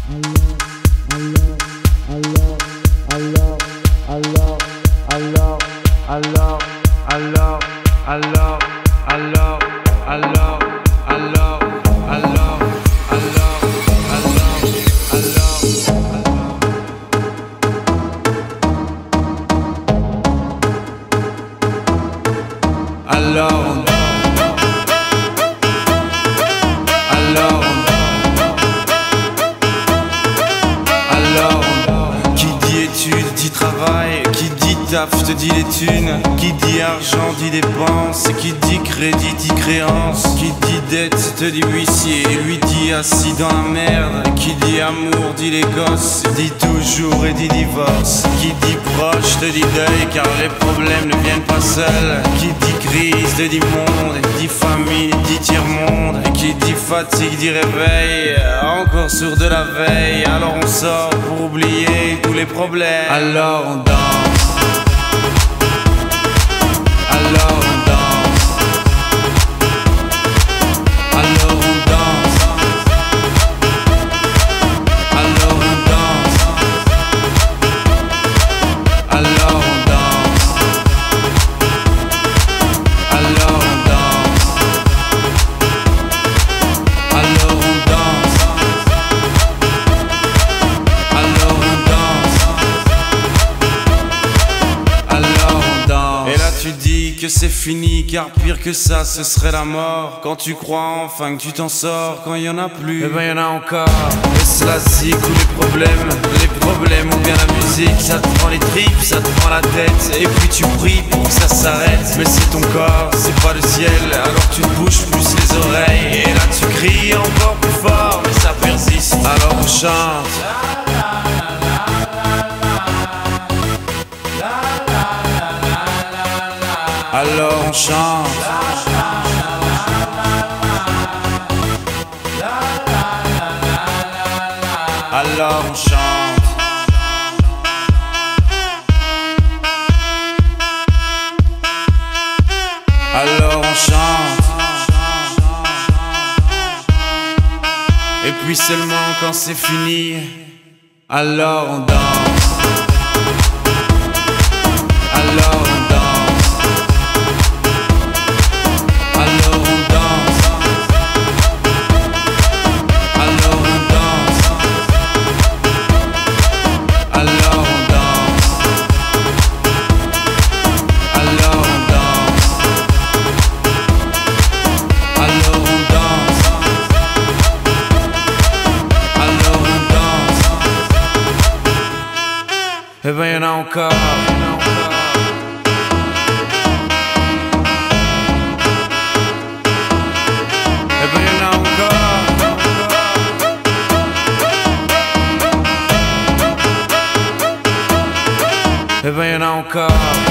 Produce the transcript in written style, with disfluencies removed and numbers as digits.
Qui dit études dit travail, qui dit taf te dit les thunes, qui dit argent dit dépense, qui dit crédit dit créance, qui dit dette te dit huissier, lui dit assis dans la merde, qui dit amour dit les gosses, dit toujours et dit divorce, qui dit proche te dit deuil car les problèmes ne viennent pas seuls, qui dit crise te dit monde, dit famille dit tiers-monde, qui dit fatigue dit réveil, encore sourd de la veille, alors on sort pour oublier tous les problèmes, alors on danse. Alors on danse. Alors on danse. Alors on danse. Alors on danse. Alors on danse. Alors on danse. Alors on danse. Alors on danse. Et là tu dis que c'est fini car pire que ça ce serait la mort. Quand tu crois enfin que tu t'en sors, quand il y en a plus, eh ben y en a encore. Et cela zik ou les problèmes ou bien la musique, ça te prend les tripes, ça te prend la tête. Et puis tu pries pour que ça s'arrête, mais c'est ton corps, c'est pas le ciel. Alors tu te bouges plus les oreilles, et là tu cries encore plus fort, mais ça persiste. Alors on chante. Alors on chante. Alors on chante. Alors on chante. Et puis seulement quand c'est fini, alors on danse. Alors on danse. Eh ben y'en a encore. Eh ben y'en a encore. Eh ben y'en a encore.